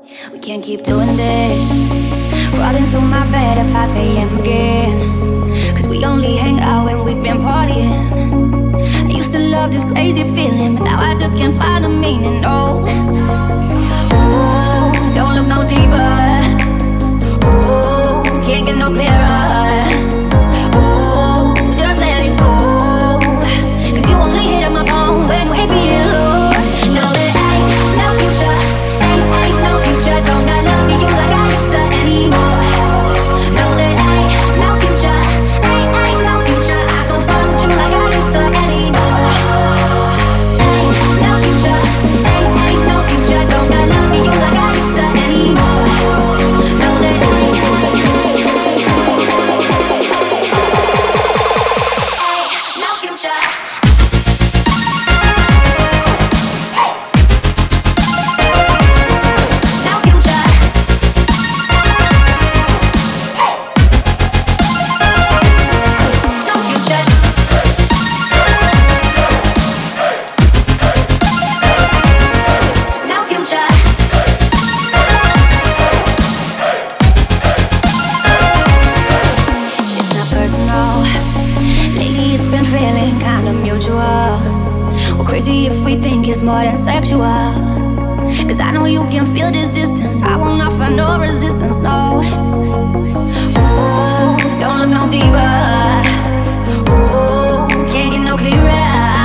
We can't keep doing this. Crawling to my bed at 5 a.m. again. Cause we only hang out when we've been partying. I used to love this crazy feeling, but now I just can't find a meaning, no. Ooh, don't look no deeper. Ooh, can't get no clearer. Ooh, just let it go. Cause you only hit up my phone when you hate being alone. No, there ain't no future. Ain't no future. Don't got love for you like I used to anymore. No, there ain't no future. Ain't no future. I don't fuck with you like I used to anymore. Ain't no future. Ain't no future. Don't got love for you like I used to anymore. No, there ain't no future. Lately it's been feeling kinda mutual. We're crazy if we think it's more than sexual. Cause I know you can feel this distance. I won't offer no resistance, no. Ooh, don't look no deeper. Ooh, can't get no clearer.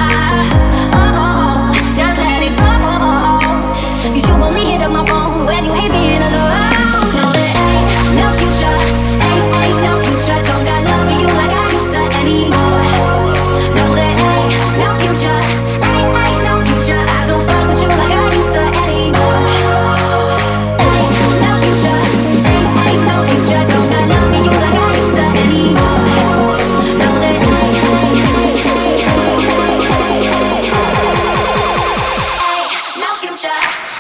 Oh, just let it go. Cause you only hit up my phone when you hate being alone. No, there ain't no future. Ain't no future. Don't got love for you like I used to anymore. No, there ain't no future. Ain't no future. I don't fuck with you like I used to anymore. Ain't no future. Ain't no future. Don't got love for you like I used to anymore. No, there ain't no future.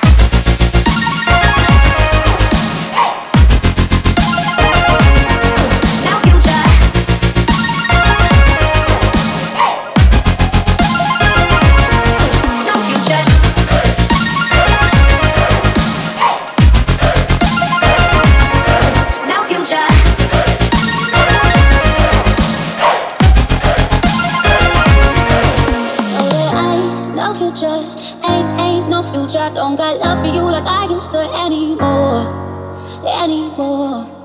Ain't no future. Don't got love for you like I used to anymore.